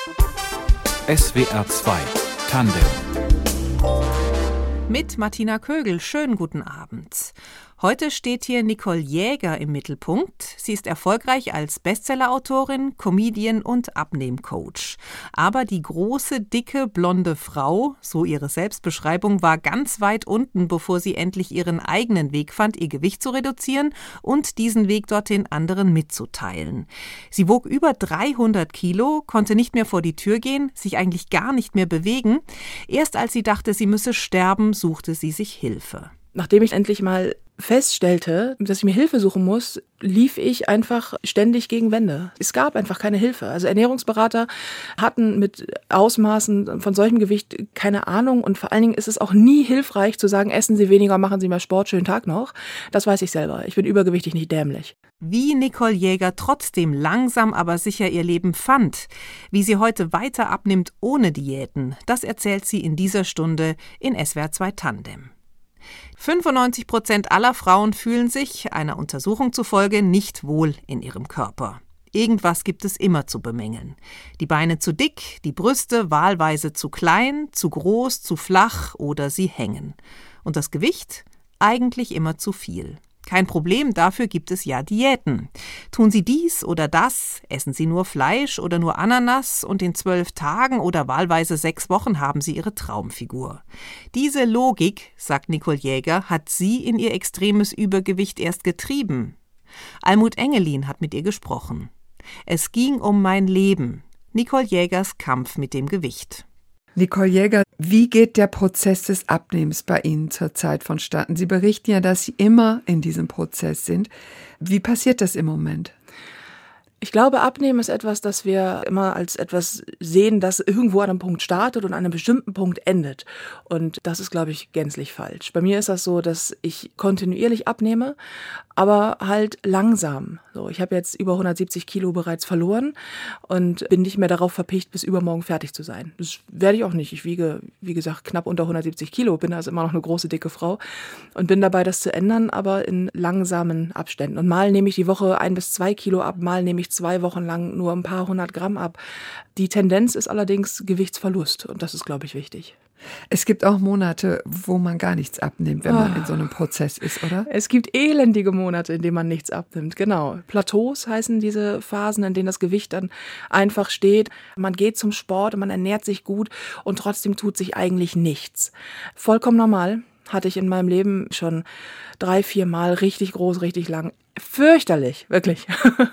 SWR 2 Tandem mit Martina Kögel. Schönen guten Abend. Heute steht hier Nicole Jäger im Mittelpunkt. Sie ist erfolgreich als Bestsellerautorin, Comedian und Abnehmcoach. Aber die große, dicke, blonde Frau, so ihre Selbstbeschreibung, war ganz weit unten, bevor sie endlich ihren eigenen Weg fand, ihr Gewicht zu reduzieren und diesen Weg dorthin anderen mitzuteilen. Sie wog über 300 Kilo, konnte nicht mehr vor die Tür gehen, sich eigentlich gar nicht mehr bewegen. Erst als sie dachte, sie müsse sterben, suchte sie sich Hilfe. Nachdem ich endlich mal feststellte, dass ich mir Hilfe suchen muss, lief ich einfach ständig gegen Wände. Es gab einfach keine Hilfe. Also Ernährungsberater hatten mit Ausmaßen von solchem Gewicht keine Ahnung und vor allen Dingen ist es auch nie hilfreich zu sagen, essen Sie weniger, machen Sie mehr Sport, schönen Tag noch. Das weiß ich selber. Ich bin übergewichtig, nicht dämlich. Wie Nicole Jäger trotzdem langsam aber sicher ihr Leben fand, wie sie heute weiter abnimmt ohne Diäten, das erzählt sie in dieser Stunde in SWR 2 Tandem. 95% aller Frauen fühlen sich, einer Untersuchung zufolge, nicht wohl in ihrem Körper. Irgendwas gibt es immer zu bemängeln. Die Beine zu dick, die Brüste wahlweise zu klein, zu groß, zu flach oder sie hängen. Und das Gewicht? Eigentlich immer zu viel. Kein Problem, dafür gibt es ja Diäten. Tun Sie dies oder das, essen Sie nur Fleisch oder nur Ananas und in 12 Tagen oder wahlweise 6 Wochen haben Sie Ihre Traumfigur. Diese Logik, sagt Nicole Jäger, hat sie in ihr extremes Übergewicht erst getrieben. Almut Engelin hat mit ihr gesprochen. Es ging um mein Leben, Nicole Jägers Kampf mit dem Gewicht. Nicole Jäger, wie geht der Prozess des Abnehmens bei Ihnen zurzeit vonstatten? Sie berichten ja, dass Sie immer in diesem Prozess sind. Wie passiert das im Moment? Ich glaube, Abnehmen ist etwas, das wir immer als etwas sehen, das irgendwo an einem Punkt startet und an einem bestimmten Punkt endet. Und das ist, glaube ich, gänzlich falsch. Bei mir ist das so, dass ich kontinuierlich abnehme, aber halt langsam. So, ich habe jetzt über 170 Kilo bereits verloren und bin nicht mehr darauf verpicht, bis übermorgen fertig zu sein. Das werde ich auch nicht. Ich wiege, wie gesagt, knapp unter 170 Kilo, bin also immer noch eine große, dicke Frau und bin dabei, das zu ändern, aber in langsamen Abständen. Und mal nehme ich die Woche 1 bis 2 Kilo ab, mal nehme ich 2 Wochen lang nur ein paar 100 Gramm ab. Die Tendenz ist allerdings Gewichtsverlust und das ist, glaube ich, wichtig. Es gibt auch Monate, wo man gar nichts abnimmt, wenn man in so einem Prozess ist, oder? Es gibt elendige Monate, in denen man nichts abnimmt, genau. Plateaus heißen diese Phasen, in denen das Gewicht dann einfach steht. Man geht zum Sport, man ernährt sich gut und trotzdem tut sich eigentlich nichts. Vollkommen normal. Hatte ich in meinem Leben schon 3-4 Mal richtig groß, richtig lang. Fürchterlich, wirklich.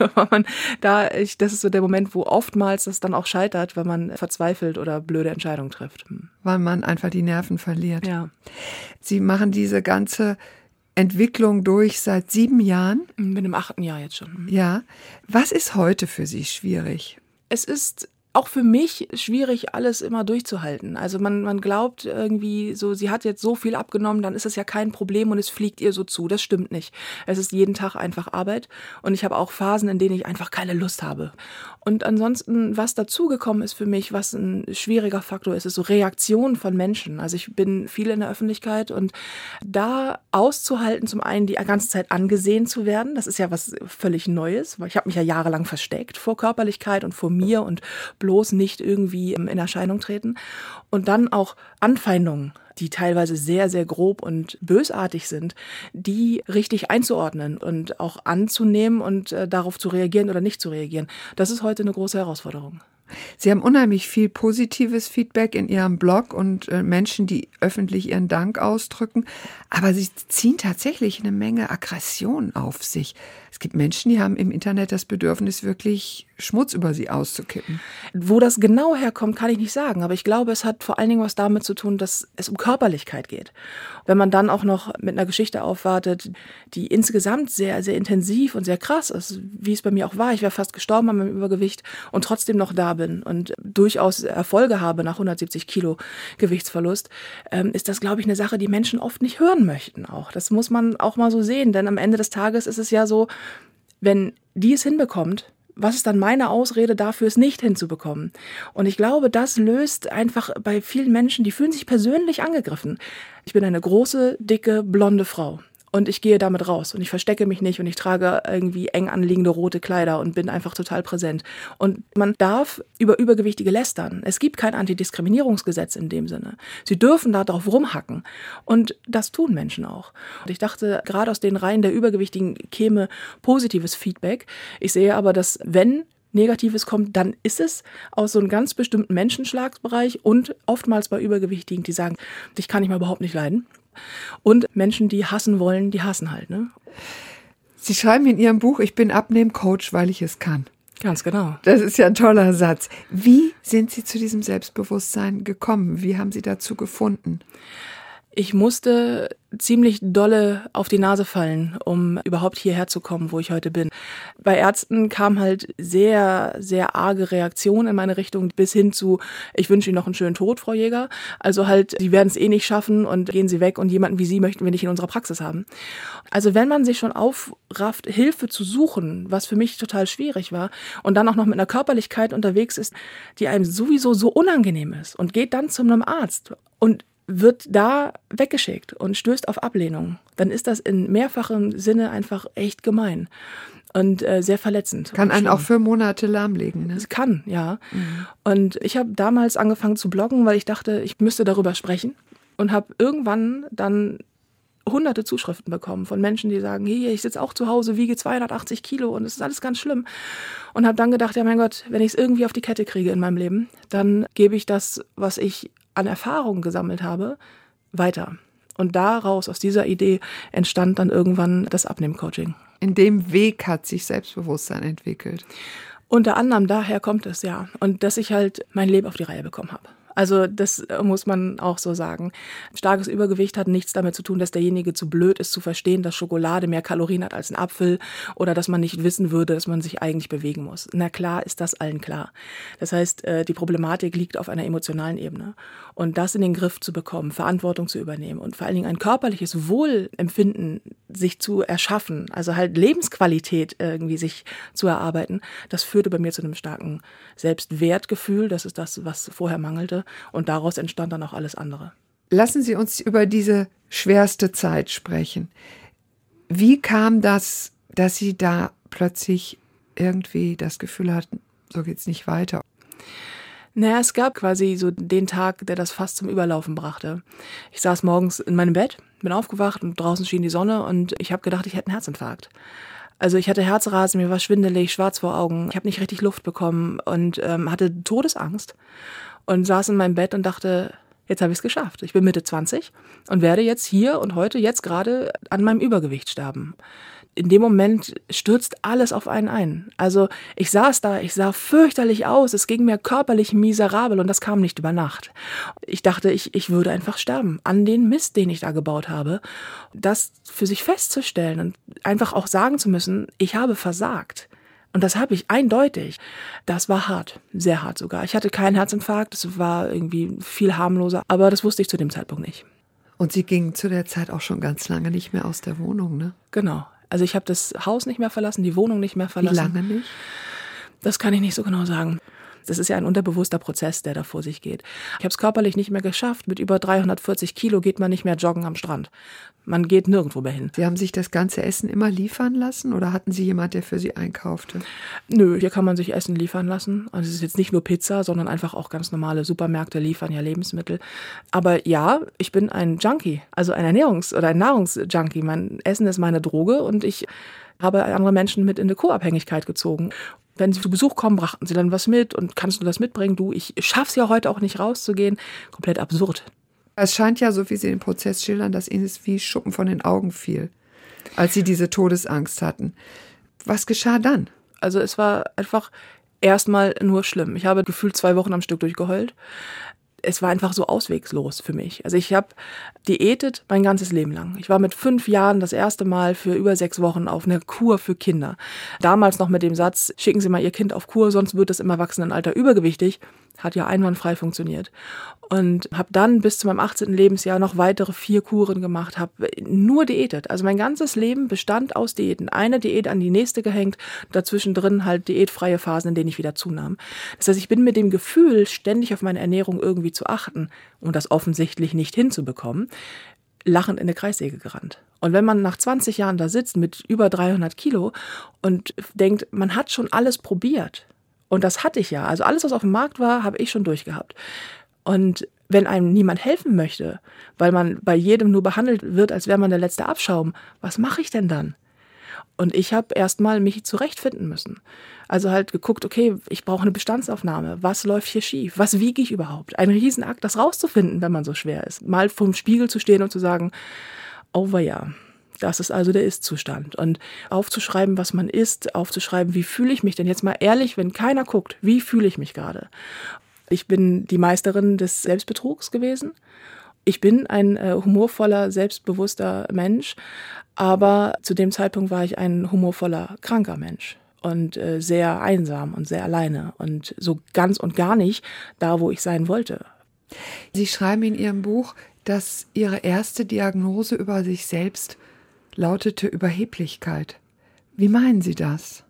Das ist so der Moment, wo oftmals das dann auch scheitert, wenn man verzweifelt oder blöde Entscheidungen trifft. Weil man einfach die Nerven verliert. Ja. Sie machen diese ganze Entwicklung durch seit 7 Jahren? Bin im 8. Jahr jetzt schon. Ja. Was ist heute für Sie schwierig? Es ist auch für mich schwierig, alles immer durchzuhalten. Also man glaubt irgendwie so, sie hat jetzt so viel abgenommen, dann ist es ja kein Problem und es fliegt ihr so zu. Das stimmt nicht. Es ist jeden Tag einfach Arbeit und ich habe auch Phasen, in denen ich einfach keine Lust habe. Und ansonsten, was dazugekommen ist für mich, was ein schwieriger Faktor ist, ist so Reaktionen von Menschen. Also ich bin viel in der Öffentlichkeit und da auszuhalten, zum einen die ganze Zeit angesehen zu werden, das ist ja was völlig Neues, weil ich habe mich ja jahrelang versteckt vor Körperlichkeit und vor mir und bloß nicht irgendwie in Erscheinung treten. Und dann auch Anfeindungen, die teilweise sehr, sehr grob und bösartig sind, die richtig einzuordnen und auch anzunehmen und darauf zu reagieren oder nicht zu reagieren. Das ist heute eine große Herausforderung. Sie haben unheimlich viel positives Feedback in Ihrem Blog und Menschen, die öffentlich ihren Dank ausdrücken. Aber Sie ziehen tatsächlich eine Menge Aggression auf sich. Es gibt Menschen, die haben im Internet das Bedürfnis, wirklich Schmutz über sie auszukippen. Wo das genau herkommt, kann ich nicht sagen. Aber ich glaube, es hat vor allen Dingen was damit zu tun, dass es um Körperlichkeit geht. Wenn man dann auch noch mit einer Geschichte aufwartet, die insgesamt sehr, sehr intensiv und sehr krass ist, wie es bei mir auch war. Ich wäre fast gestorben an meinem Übergewicht und trotzdem noch da bin und durchaus Erfolge habe nach 170 Kilo Gewichtsverlust, ist das, glaube ich, eine Sache, die Menschen oft nicht hören möchten auch. Das muss man auch mal so sehen, denn am Ende des Tages ist es ja so, wenn die es hinbekommt, was ist dann meine Ausrede dafür, es nicht hinzubekommen? Und ich glaube, das löst einfach bei vielen Menschen, die fühlen sich persönlich angegriffen. Ich bin eine große, dicke, blonde Frau. Und ich gehe damit raus und ich verstecke mich nicht und ich trage irgendwie eng anliegende rote Kleider und bin einfach total präsent. Und man darf über Übergewichtige lästern. Es gibt kein Antidiskriminierungsgesetz in dem Sinne. Sie dürfen da drauf rumhacken. Und das tun Menschen auch. Und ich dachte, gerade aus den Reihen der Übergewichtigen käme positives Feedback. Ich sehe aber, dass wenn Negatives kommt, dann ist es aus so einem ganz bestimmten Menschenschlagsbereich und oftmals bei Übergewichtigen, die sagen, dich kann ich mal überhaupt nicht leiden. Und Menschen, die hassen wollen, die hassen halt, ne? Sie schreiben in Ihrem Buch, ich bin Abnehmcoach, weil ich es kann. Ganz genau. Das ist ja ein toller Satz. Wie sind Sie zu diesem Selbstbewusstsein gekommen? Wie haben Sie dazu gefunden? Ich musste ziemlich dolle auf die Nase fallen, um überhaupt hierher zu kommen, wo ich heute bin. Bei Ärzten kam halt sehr, sehr arge Reaktionen in meine Richtung, bis hin zu, ich wünsche Ihnen noch einen schönen Tod, Frau Jäger. Also halt, Sie werden es eh nicht schaffen und gehen Sie weg und jemanden wie Sie möchten wir nicht in unserer Praxis haben. Also wenn man sich schon aufrafft, Hilfe zu suchen, was für mich total schwierig war, und dann auch noch mit einer Körperlichkeit unterwegs ist, die einem sowieso so unangenehm ist und geht dann zu einem Arzt und wird da weggeschickt und stößt auf Ablehnung, dann ist das in mehrfachem Sinne einfach echt gemein und sehr verletzend. Kann einen auch für Monate lahmlegen, ne? Es kann, ja. Mhm. Und ich habe damals angefangen zu bloggen, weil ich dachte, ich müsste darüber sprechen und habe irgendwann dann hunderte Zuschriften bekommen von Menschen, die sagen, hier, ich sitze auch zu Hause, wiege 280 Kilo und es ist alles ganz schlimm. Und habe dann gedacht, ja mein Gott, wenn ich es irgendwie auf die Kette kriege in meinem Leben, dann gebe ich das, was ich an Erfahrungen gesammelt habe, weiter. Und daraus, aus dieser Idee, entstand dann irgendwann das Abnehmcoaching. In dem Weg hat sich Selbstbewusstsein entwickelt. Unter anderem daher kommt es, ja. Und dass ich halt mein Leben auf die Reihe bekommen habe. Also das muss man auch so sagen. Starkes Übergewicht hat nichts damit zu tun, dass derjenige zu blöd ist zu verstehen, dass Schokolade mehr Kalorien hat als ein Apfel oder dass man nicht wissen würde, dass man sich eigentlich bewegen muss. Na klar ist das allen klar. Das heißt, die Problematik liegt auf einer emotionalen Ebene. Und das in den Griff zu bekommen, Verantwortung zu übernehmen und vor allen Dingen ein körperliches Wohlempfinden sich zu erschaffen, also halt Lebensqualität irgendwie sich zu erarbeiten, das führte bei mir zu einem starken Selbstwertgefühl. Das ist das, was vorher mangelte. Und daraus entstand dann auch alles andere. Lassen Sie uns über diese schwerste Zeit sprechen. Wie kam das, dass Sie da plötzlich irgendwie das Gefühl hatten, so geht's nicht weiter? Naja, es gab quasi so den Tag, der das fast zum Überlaufen brachte. Ich saß morgens in meinem Bett, bin aufgewacht und draußen schien die Sonne und ich habe gedacht, ich hätte einen Herzinfarkt. Also ich hatte Herzrasen, mir war schwindelig, schwarz vor Augen, ich habe nicht richtig Luft bekommen und hatte Todesangst und saß in meinem Bett und dachte, jetzt habe ich es geschafft. Ich bin Mitte 20 und werde jetzt hier und heute, jetzt gerade an meinem Übergewicht sterben. In dem Moment stürzt alles auf einen ein. Also ich saß da, ich sah fürchterlich aus, es ging mir körperlich miserabel und das kam nicht über Nacht. Ich dachte, ich würde einfach sterben an den Mist, den ich da gebaut habe. Das für sich festzustellen und einfach auch sagen zu müssen, ich habe versagt. Und das habe ich eindeutig. Das war hart, sehr hart sogar. Ich hatte keinen Herzinfarkt, es war irgendwie viel harmloser, aber das wusste ich zu dem Zeitpunkt nicht. Und Sie gingen zu der Zeit auch schon ganz lange nicht mehr aus der Wohnung, ne? Genau. Also ich habe das Haus nicht mehr verlassen, die Wohnung nicht mehr verlassen. Wie lange nicht? Das kann ich nicht so genau sagen. Das ist ja ein unterbewusster Prozess, der da vor sich geht. Ich habe es körperlich nicht mehr geschafft. Mit über 340 Kilo geht man nicht mehr joggen am Strand. Man geht nirgendwo mehr hin. Sie haben sich das ganze Essen immer liefern lassen oder hatten Sie jemand, der für Sie einkaufte? Nö, hier kann man sich Essen liefern lassen. Also es ist jetzt nicht nur Pizza, sondern einfach auch ganz normale Supermärkte liefern ja Lebensmittel. Aber ja, ich bin ein Junkie, also ein ein Nahrungsjunkie. Mein Essen ist meine Droge und ich habe andere Menschen mit in eine Co-Abhängigkeit gezogen. Wenn sie zu Besuch kommen, brachten sie dann was mit und kannst du das mitbringen? Du, ich schaff's ja heute auch nicht rauszugehen. Komplett absurd. Es scheint ja, so wie Sie den Prozess schildern, dass Ihnen es wie Schuppen von den Augen fiel, als Sie diese Todesangst hatten. Was geschah dann? Also es war einfach erstmal nur schlimm. Ich habe gefühlt 2 Wochen am Stück durchgeheult. Es war einfach so auswegslos für mich. Also ich habe diätet mein ganzes Leben lang. Ich war mit 5 Jahren das erste Mal für über 6 Wochen auf einer Kur für Kinder. Damals noch mit dem Satz, schicken Sie mal Ihr Kind auf Kur, sonst wird es im Erwachsenenalter übergewichtig. Hat ja einwandfrei funktioniert. Und habe dann bis zu meinem 18. Lebensjahr noch weitere 4 Kuren gemacht, habe nur diätet. Also mein ganzes Leben bestand aus Diäten. Eine Diät an die nächste gehängt, dazwischen drin halt diätfreie Phasen, in denen ich wieder zunahm. Das heißt, ich bin mit dem Gefühl, ständig auf meine Ernährung irgendwie zu achten und das offensichtlich nicht hinzubekommen, lachend in eine Kreissäge gerannt. Und wenn man nach 20 Jahren da sitzt mit über 300 Kilo und denkt, man hat schon alles probiert. Und das hatte ich ja. Also alles, was auf dem Markt war, habe ich schon durchgehabt. Und wenn einem niemand helfen möchte, weil man bei jedem nur behandelt wird, als wäre man der letzte Abschaum, was mache ich denn dann? Und ich habe erstmal mich zurechtfinden müssen. Also halt geguckt, okay, ich brauche eine Bestandsaufnahme. Was läuft hier schief? Was wiege ich überhaupt? Ein Riesenakt, das rauszufinden, wenn man so schwer ist. Mal vor dem Spiegel zu stehen und zu sagen, oh ja, das ist also der Ist-Zustand. Und aufzuschreiben, was man isst, aufzuschreiben, wie fühle ich mich denn jetzt mal ehrlich, wenn keiner guckt, wie fühle ich mich gerade? Ich bin die Meisterin des Selbstbetrugs gewesen. Ich bin ein humorvoller, selbstbewusster Mensch, aber zu dem Zeitpunkt war ich ein humorvoller, kranker Mensch und sehr einsam und sehr alleine und so ganz und gar nicht da, wo ich sein wollte. Sie schreiben in Ihrem Buch, dass Ihre erste Diagnose über sich selbst lautete Überheblichkeit. Wie meinen Sie das?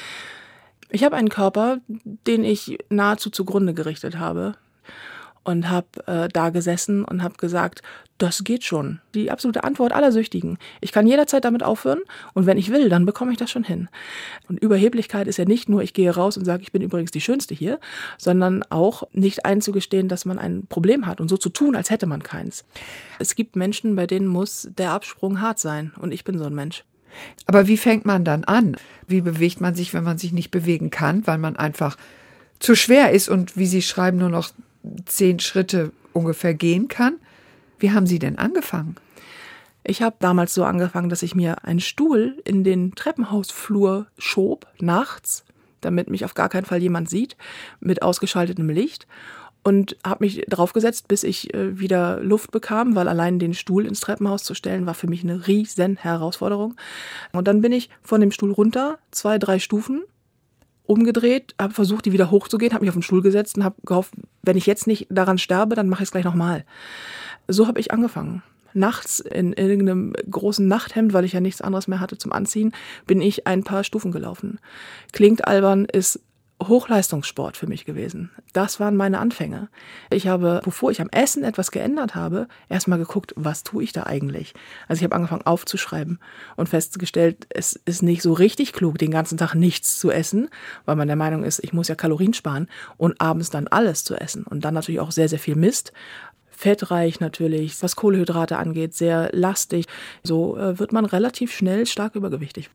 Ich habe einen Körper, den ich nahezu zugrunde gerichtet habe und habe da gesessen und habe gesagt, das geht schon. Die absolute Antwort aller Süchtigen. Ich kann jederzeit damit aufhören und wenn ich will, dann bekomme ich das schon hin. Und Überheblichkeit ist ja nicht nur, ich gehe raus und sage, ich bin übrigens die Schönste hier, sondern auch nicht einzugestehen, dass man ein Problem hat und so zu tun, als hätte man keins. Es gibt Menschen, bei denen muss der Absprung hart sein und ich bin so ein Mensch. Aber wie fängt man dann an? Wie bewegt man sich, wenn man sich nicht bewegen kann, weil man einfach zu schwer ist und, wie Sie schreiben, nur noch 10 Schritte ungefähr gehen kann? Wie haben Sie denn angefangen? Ich habe damals so angefangen, dass ich mir einen Stuhl in den Treppenhausflur schob, nachts, damit mich auf gar keinen Fall jemand sieht, mit ausgeschaltetem Licht. Und habe mich draufgesetzt, bis ich wieder Luft bekam, weil allein den Stuhl ins Treppenhaus zu stellen, war für mich eine riesen Herausforderung. Und dann bin ich von dem Stuhl runter, 2, 3 Stufen, umgedreht, habe versucht, die wieder hochzugehen, habe mich auf den Stuhl gesetzt und habe gehofft, wenn ich jetzt nicht daran sterbe, dann mache ich es gleich nochmal. So habe ich angefangen. Nachts in irgendeinem großen Nachthemd, weil ich ja nichts anderes mehr hatte zum Anziehen, bin ich ein paar Stufen gelaufen. Klingt albern, ist Hochleistungssport für mich gewesen. Das waren meine Anfänge. Ich habe, bevor ich am Essen etwas geändert habe, erstmal geguckt, was tue ich da eigentlich? Also ich habe angefangen aufzuschreiben und festgestellt, es ist nicht so richtig klug, den ganzen Tag nichts zu essen, weil man der Meinung ist, ich muss ja Kalorien sparen und abends dann alles zu essen und dann natürlich auch sehr, sehr viel Mist. Fettreich natürlich, was Kohlenhydrate angeht, sehr lastig. So wird man relativ schnell stark übergewichtig.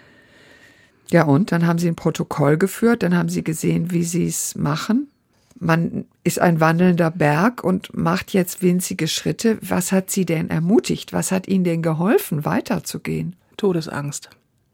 Ja, und dann haben Sie ein Protokoll geführt, dann haben Sie gesehen, wie Sie es machen. Man ist ein wandelnder Berg und macht jetzt winzige Schritte. Was hat Sie denn ermutigt? Was hat Ihnen denn geholfen, weiterzugehen? Todesangst.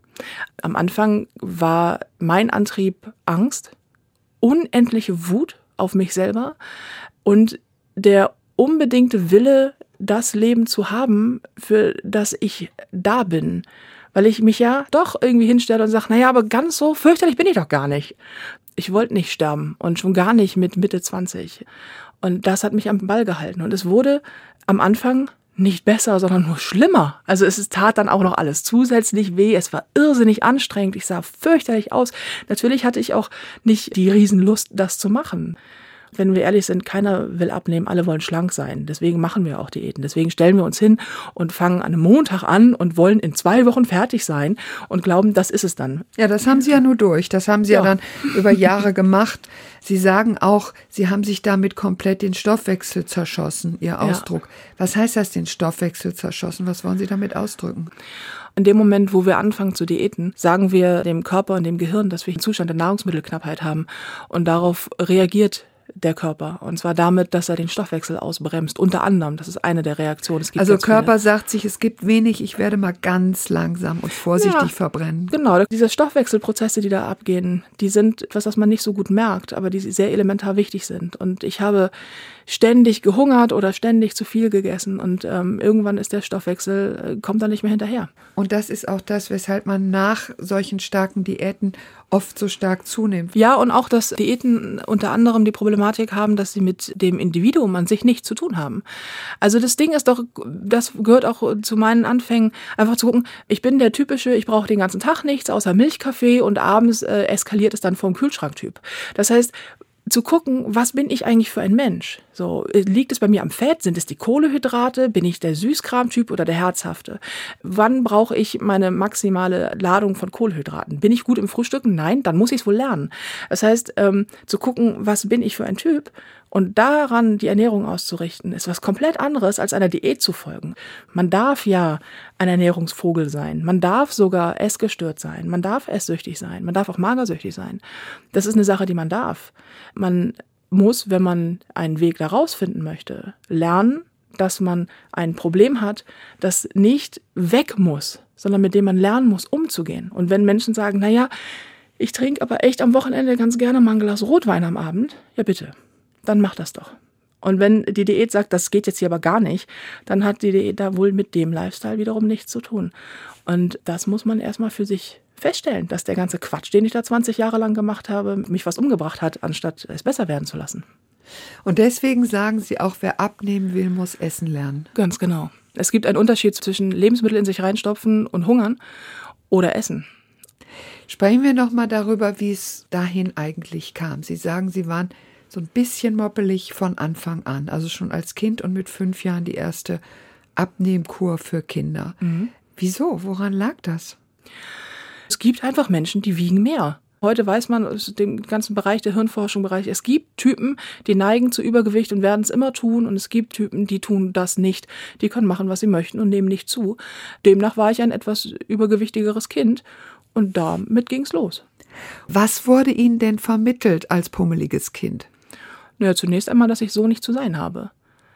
Am Anfang war mein Antrieb Angst, unendliche Wut auf mich selber und der unbedingte Wille, das Leben zu haben, für das ich da bin. Weil ich mich ja doch irgendwie hinstelle und sage, naja, aber ganz so fürchterlich bin ich doch gar nicht. Ich wollte nicht sterben und schon gar nicht mit Mitte 20. Und das hat mich am Ball gehalten. Und es wurde am Anfang nicht besser, sondern nur schlimmer. Also es tat dann auch noch alles zusätzlich weh. Es war irrsinnig anstrengend. Ich sah fürchterlich aus. Natürlich hatte ich auch nicht die Riesenlust, das zu machen. Wenn wir ehrlich sind, keiner will abnehmen, alle wollen schlank sein. Deswegen machen wir auch Diäten. Deswegen stellen wir uns hin und fangen an einem Montag an und wollen in 2 Wochen fertig sein und glauben, das ist es dann. Ja, das haben Sie ja nur durch. Das haben Sie ja dann über Jahre gemacht. Sie sagen auch, Sie haben sich damit komplett den Stoffwechsel zerschossen, Ihr Ausdruck. Ja. Was heißt das, den Stoffwechsel zerschossen? Was wollen Sie damit ausdrücken? In dem Moment, wo wir anfangen zu diäten, sagen wir dem Körper und dem Gehirn, dass wir einen Zustand der Nahrungsmittelknappheit haben. Und darauf reagiert der Körper. Und zwar damit, dass er den Stoffwechsel ausbremst. Unter anderem, das ist eine der Reaktionen. Es gibt also Körper sagt sich, es gibt wenig, ich werde mal ganz langsam und vorsichtig verbrennen. Genau, diese Stoffwechselprozesse, die da abgehen, die sind etwas, was man nicht so gut merkt, aber die sehr elementar wichtig sind. Und ich habe ständig gehungert oder ständig zu viel gegessen und irgendwann ist der Stoffwechsel, kommt da nicht mehr hinterher. Und das ist auch das, weshalb man nach solchen starken Diäten oft so stark zunimmt. Ja, und auch, dass Diäten unter anderem die Problematik haben, dass sie mit dem Individuum an sich nichts zu tun haben. Also das Ding ist doch, das gehört auch zu meinen Anfängen, einfach zu gucken, ich bin der typische, ich brauche den ganzen Tag nichts außer Milchkaffee und abends eskaliert es dann vom Kühlschranktyp. Das heißt, zu gucken, was bin ich eigentlich für ein Mensch? So, liegt es bei mir am Fett? Sind es die Kohlenhydrate? Bin ich der Süßkramtyp oder der Herzhafte? Wann brauche ich meine maximale Ladung von Kohlenhydraten? Bin ich gut im Frühstücken? Nein, dann muss ich es wohl lernen. Das heißt, zu gucken, was bin ich für ein Typ und daran die Ernährung auszurichten, ist was komplett anderes, als einer Diät zu folgen. Man darf ja ein Ernährungsvogel sein. Man darf sogar essgestört sein. Man darf esssüchtig sein. Man darf auch magersüchtig sein. Das ist eine Sache, die man darf. Man muss, wenn man einen Weg da rausfinden möchte, lernen, dass man ein Problem hat, das nicht weg muss, sondern mit dem man lernen muss, umzugehen. Und wenn Menschen sagen, naja, ich trinke aber echt am Wochenende ganz gerne mal ein Glas Rotwein am Abend, ja bitte, dann mach das doch. Und wenn die Diät sagt, das geht jetzt hier aber gar nicht, dann hat die Diät da wohl mit dem Lifestyle wiederum nichts zu tun. Und das muss man erstmal für sich feststellen, dass der ganze Quatsch, den ich da 20 Jahre lang gemacht habe, mich fast umgebracht hat, anstatt es besser werden zu lassen. Und deswegen sagen Sie auch, wer abnehmen will, muss essen lernen. Ganz genau. Es gibt einen Unterschied zwischen Lebensmittel in sich reinstopfen und hungern oder essen. Sprechen wir noch mal darüber, wie es dahin eigentlich kam. Sie sagen, Sie waren so ein bisschen moppelig von Anfang an, also schon als Kind und mit 5 Jahren die erste Abnehmkur für Kinder. Mhm. Wieso? Woran lag das? Es gibt einfach Menschen, die wiegen mehr. Heute weiß man aus dem ganzen Bereich, der Hirnforschung-Bereich, es gibt Typen, die neigen zu Übergewicht und werden es immer tun. Und es gibt Typen, die tun das nicht. Die können machen, was sie möchten und nehmen nicht zu. Demnach war ich ein etwas übergewichtigeres Kind und damit ging's los. Was wurde Ihnen denn vermittelt als pummeliges Kind? Naja, zunächst einmal, dass ich so nicht zu sein habe.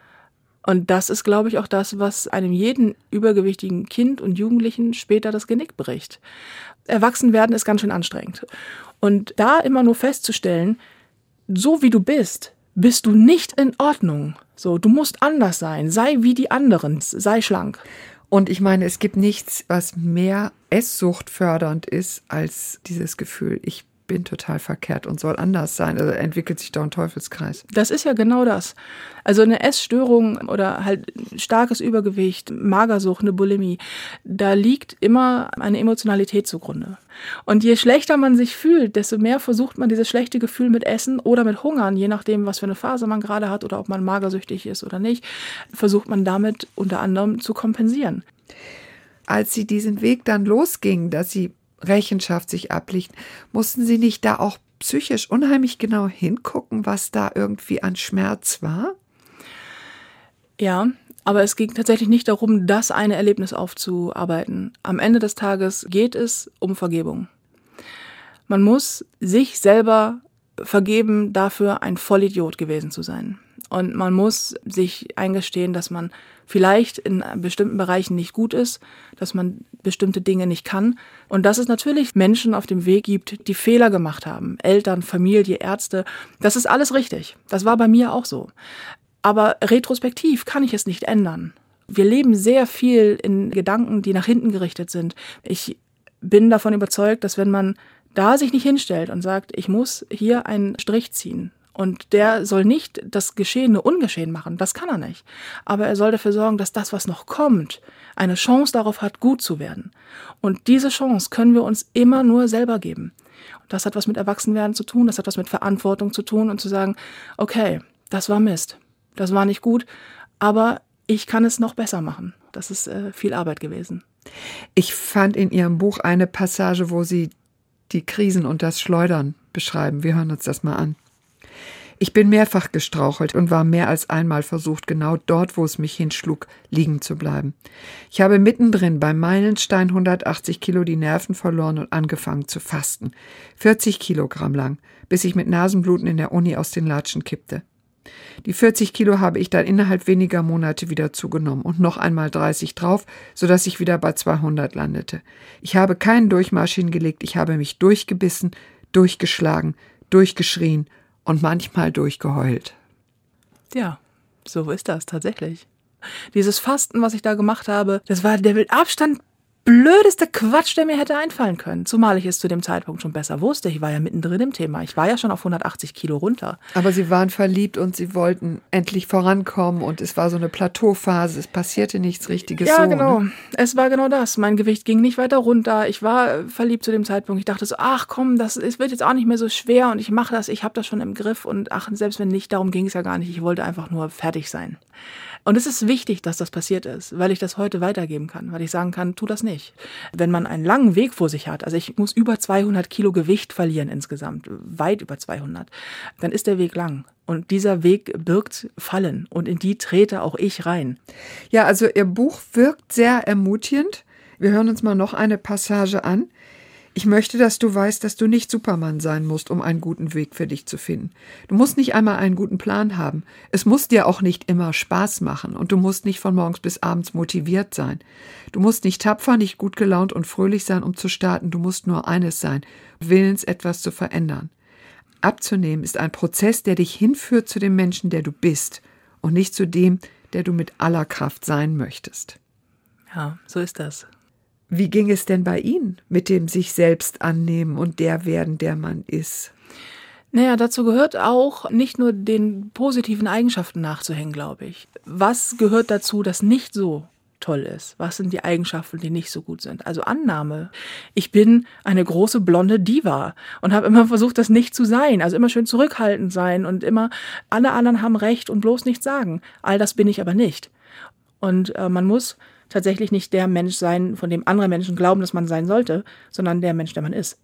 Und das ist, glaube ich, auch das, was einem jeden übergewichtigen Kind und Jugendlichen später das Genick bricht. Erwachsenwerden ist ganz schön anstrengend. Und da immer nur festzustellen, so wie du bist, bist du nicht in Ordnung. So, du musst anders sein, sei wie die anderen, sei schlank. Und ich meine, es gibt nichts, was mehr esssuchtfördernd ist, als dieses Gefühl, ich bin total verkehrt und soll anders sein. Also entwickelt sich da ein Teufelskreis. Das ist ja genau das. Also eine Essstörung oder halt starkes Übergewicht, Magersucht, eine Bulimie, da liegt immer eine Emotionalität zugrunde. Und je schlechter man sich fühlt, desto mehr versucht man dieses schlechte Gefühl mit Essen oder mit Hungern, je nachdem, was für eine Phase man gerade hat oder ob man magersüchtig ist oder nicht, versucht man damit unter anderem zu kompensieren. Als Sie diesen Weg dann losgingen, dass Sie Rechenschaft sich ablichten, mussten Sie nicht da auch psychisch unheimlich genau hingucken, was da irgendwie an Schmerz war? Ja, aber es ging tatsächlich nicht darum, das eine Erlebnis aufzuarbeiten. Am Ende des Tages geht es um Vergebung. Man muss sich selber vergeben, dafür ein Vollidiot gewesen zu sein. Und man muss sich eingestehen, dass man vielleicht in bestimmten Bereichen nicht gut ist, dass man bestimmte Dinge nicht kann. Und dass es natürlich Menschen auf dem Weg gibt, die Fehler gemacht haben. Eltern, Familie, Ärzte. Das ist alles richtig. Das war bei mir auch so. Aber retrospektiv kann ich es nicht ändern. Wir leben sehr viel in Gedanken, die nach hinten gerichtet sind. Ich bin davon überzeugt, dass wenn man da sich nicht hinstellt und sagt, ich muss hier einen Strich ziehen, und der soll nicht das Geschehene ungeschehen machen, das kann er nicht. Aber er soll dafür sorgen, dass das, was noch kommt, eine Chance darauf hat, gut zu werden. Und diese Chance können wir uns immer nur selber geben. Und das hat was mit Erwachsenwerden zu tun, das hat was mit Verantwortung zu tun und zu sagen, okay, das war Mist, das war nicht gut, aber ich kann es noch besser machen. Das ist viel Arbeit gewesen. Ich fand in Ihrem Buch eine Passage, wo Sie die Krisen und das Schleudern beschreiben. Wir hören uns das mal an. Ich bin mehrfach gestrauchelt und war mehr als einmal versucht, genau dort, wo es mich hinschlug, liegen zu bleiben. Ich habe mittendrin beim Meilenstein 180 Kilo die Nerven verloren und angefangen zu fasten. 40 Kilogramm lang, bis ich mit Nasenbluten in der Uni aus den Latschen kippte. Die 40 Kilo habe ich dann innerhalb weniger Monate wieder zugenommen und noch einmal 30 drauf, sodass ich wieder bei 200 landete. Ich habe keinen Durchmarsch hingelegt, ich habe mich durchgebissen, durchgeschlagen, durchgeschrien und manchmal durchgeheult. Ja, so ist das tatsächlich. Dieses Fasten, was ich da gemacht habe, das war der mit Abstand blödeste Quatsch, der mir hätte einfallen können. Zumal ich es zu dem Zeitpunkt schon besser wusste. Ich war ja mittendrin im Thema. Ich war ja schon auf 180 Kilo runter. Aber Sie waren verliebt und Sie wollten endlich vorankommen und es war so eine Plateauphase. Es passierte nichts Richtiges. Ja, so, genau. Ne? Es war genau das. Mein Gewicht ging nicht weiter runter. Ich war verliebt zu dem Zeitpunkt. Ich dachte so, ach komm, es wird jetzt auch nicht mehr so schwer und ich mache das, ich habe das schon im Griff und ach, selbst wenn nicht, darum ging es ja gar nicht. Ich wollte einfach nur fertig sein. Und es ist wichtig, dass das passiert ist, weil ich das heute weitergeben kann, weil ich sagen kann, tu das nicht. Wenn man einen langen Weg vor sich hat, also ich muss über 200 Kilo Gewicht verlieren insgesamt, weit über 200, dann ist der Weg lang. Und dieser Weg birgt Fallen und in die trete auch ich rein. Ja, also Ihr Buch wirkt sehr ermutigend. Wir hören uns mal noch eine Passage an. Ich möchte, dass du weißt, dass du nicht Superman sein musst, um einen guten Weg für dich zu finden. Du musst nicht einmal einen guten Plan haben. Es muss dir auch nicht immer Spaß machen und du musst nicht von morgens bis abends motiviert sein. Du musst nicht tapfer, nicht gut gelaunt und fröhlich sein, um zu starten. Du musst nur eines sein, willens, etwas zu verändern. Abzunehmen ist ein Prozess, der dich hinführt zu dem Menschen, der du bist und nicht zu dem, der du mit aller Kraft sein möchtest. Ja, so ist das. Wie ging es denn bei Ihnen mit dem sich selbst annehmen und der werden, der man ist? Naja, dazu gehört auch nicht nur den positiven Eigenschaften nachzuhängen, glaube ich. Was gehört dazu, das nicht so toll ist? Was sind die Eigenschaften, die nicht so gut sind? Also Annahme. Ich bin eine große blonde Diva und habe immer versucht, das nicht zu sein. Also immer schön zurückhaltend sein und immer, alle anderen haben Recht und bloß nichts sagen. All das bin ich aber nicht. Und man muss tatsächlich nicht der Mensch sein, von dem andere Menschen glauben, dass man sein sollte, sondern der Mensch, der man ist.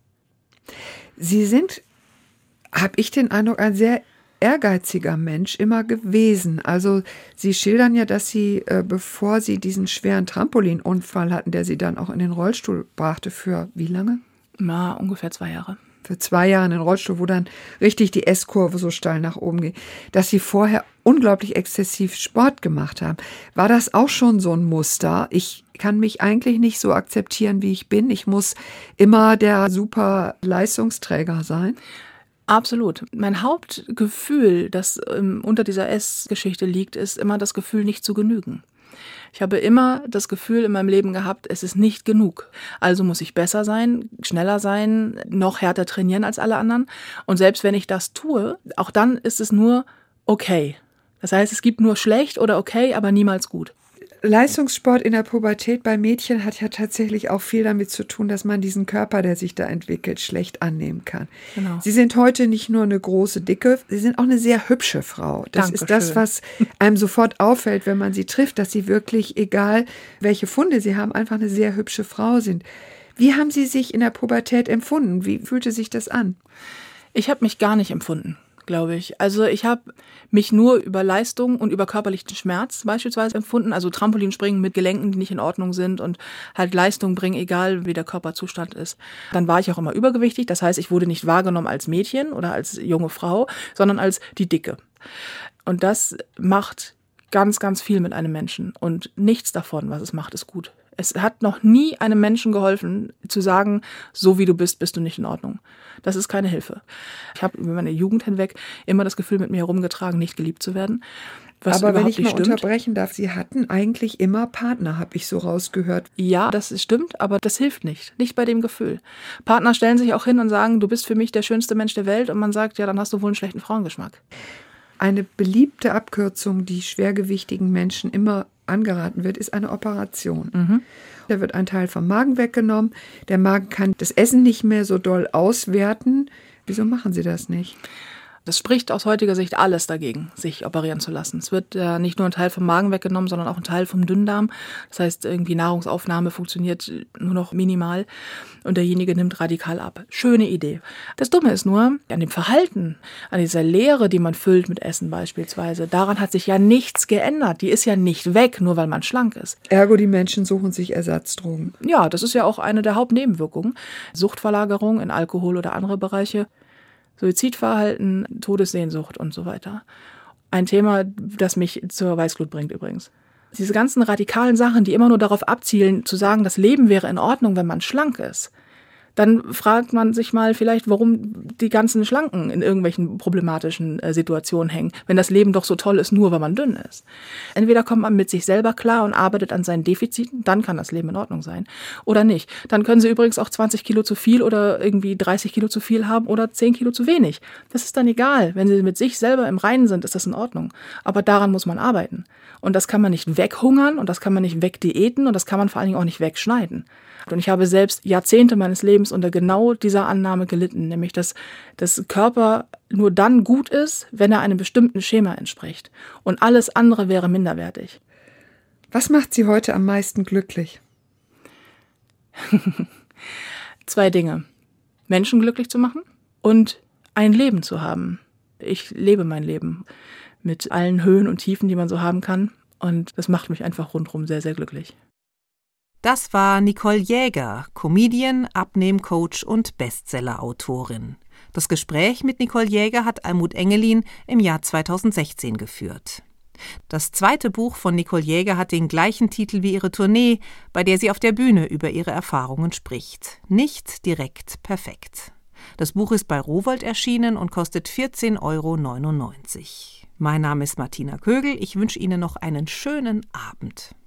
Sie sind, habe ich den Eindruck, ein sehr ehrgeiziger Mensch immer gewesen. Also Sie schildern ja, dass Sie, bevor Sie diesen schweren Trampolinunfall hatten, der Sie dann auch in den Rollstuhl brachte, für wie lange? Na, ungefähr 2 Jahre. Für 2 Jahre in den Rollstuhl, wo dann richtig die S-Kurve so steil nach oben ging, dass Sie vorher unglaublich exzessiv Sport gemacht haben. War das auch schon so ein Muster? Ich kann mich eigentlich nicht so akzeptieren, wie ich bin. Ich muss immer der super Leistungsträger sein. Absolut. Mein Hauptgefühl, das unter dieser S-Geschichte liegt, ist immer das Gefühl, nicht zu genügen. Ich habe immer das Gefühl in meinem Leben gehabt, es ist nicht genug. Also muss ich besser sein, schneller sein, noch härter trainieren als alle anderen. Und selbst wenn ich das tue, auch dann ist es nur okay. Das heißt, es gibt nur schlecht oder okay, aber niemals gut. Leistungssport in der Pubertät bei Mädchen hat ja tatsächlich auch viel damit zu tun, dass man diesen Körper, der sich da entwickelt, schlecht annehmen kann. Genau. Sie sind heute nicht nur eine große, dicke, Sie sind auch eine sehr hübsche Frau. Das Dankeschön. ist das, was einem sofort auffällt, wenn man sie trifft, dass Sie wirklich, egal welche Funde Sie haben, einfach eine sehr hübsche Frau sind. Wie haben Sie sich in der Pubertät empfunden? Wie fühlte sich das an? Ich habe mich gar nicht empfunden, glaube ich. Also ich habe mich nur über Leistung und über körperlichen Schmerz beispielsweise empfunden. Also Trampolinspringen mit Gelenken, die nicht in Ordnung sind und halt Leistung bringen, egal wie der Körperzustand ist. Dann war ich auch immer übergewichtig. Das heißt, ich wurde nicht wahrgenommen als Mädchen oder als junge Frau, sondern als die Dicke. Und das macht ganz, ganz viel mit einem Menschen. Und nichts davon, was es macht, ist gut. Es hat noch nie einem Menschen geholfen, zu sagen, so wie du bist, bist du nicht in Ordnung. Das ist keine Hilfe. Ich habe über meine Jugend hinweg immer das Gefühl mit mir herumgetragen, nicht geliebt zu werden. Was Aber wenn überhaupt ich nicht mal stimmt. unterbrechen darf, Sie hatten eigentlich immer Partner, habe ich so rausgehört. Ja, das stimmt, aber das hilft nicht. Nicht bei dem Gefühl. Partner stellen sich auch hin und sagen, du bist für mich der schönste Mensch der Welt. Und man sagt, ja, dann hast du wohl einen schlechten Frauengeschmack. Eine beliebte Abkürzung, die schwergewichtigen Menschen immer angeraten wird, ist eine Operation. Da wird ein Teil vom Magen weggenommen. Der Magen kann das Essen nicht mehr so doll auswerten. Wieso machen Sie das nicht? Das spricht aus heutiger Sicht alles dagegen, sich operieren zu lassen. Es wird nicht nur ein Teil vom Magen weggenommen, sondern auch ein Teil vom Dünndarm. Das heißt, irgendwie Nahrungsaufnahme funktioniert nur noch minimal und derjenige nimmt radikal ab. Schöne Idee. Das Dumme ist nur, an dem Verhalten, an dieser Leere, die man füllt mit Essen beispielsweise, daran hat sich ja nichts geändert. Die ist ja nicht weg, nur weil man schlank ist. Ergo, die Menschen suchen sich Ersatzdrogen. Ja, das ist ja auch eine der Hauptnebenwirkungen. Suchtverlagerung in Alkohol oder andere Bereiche. Suizidverhalten, Todessehnsucht und so weiter. Ein Thema, das mich zur Weißglut bringt übrigens. Diese ganzen radikalen Sachen, die immer nur darauf abzielen, zu sagen, das Leben wäre in Ordnung, wenn man schlank ist, dann fragt man sich mal vielleicht, warum die ganzen Schlanken in irgendwelchen problematischen Situationen hängen, wenn das Leben doch so toll ist, nur weil man dünn ist. Entweder kommt man mit sich selber klar und arbeitet an seinen Defiziten, dann kann das Leben in Ordnung sein, oder nicht. Dann können Sie übrigens auch 20 Kilo zu viel oder irgendwie 30 Kilo zu viel haben oder 10 Kilo zu wenig. Das ist dann egal. Wenn Sie mit sich selber im Reinen sind, ist das in Ordnung. Aber daran muss man arbeiten. Und das kann man nicht weghungern und das kann man nicht wegdiäten und das kann man vor allen Dingen auch nicht wegschneiden. Und ich habe selbst Jahrzehnte meines Lebens unter genau dieser Annahme gelitten, nämlich dass Körper nur dann gut ist, wenn er einem bestimmten Schema entspricht. Und alles andere wäre minderwertig. Was macht Sie heute am meisten glücklich? 2 Dinge. Menschen glücklich zu machen und ein Leben zu haben. Ich lebe mein Leben mit allen Höhen und Tiefen, die man so haben kann. Und das macht mich einfach rundherum sehr, sehr glücklich. Das war Nicole Jäger, Comedian, Abnehmcoach und Bestsellerautorin. Das Gespräch mit Nicole Jäger hat Almut Engelin im Jahr 2016 geführt. Das zweite Buch von Nicole Jäger hat den gleichen Titel wie ihre Tournee, bei der sie auf der Bühne über ihre Erfahrungen spricht. Nicht direkt perfekt. Das Buch ist bei Rowohlt erschienen und kostet 14,99 €. Mein Name ist Martina Kögel. Ich wünsche Ihnen noch einen schönen Abend.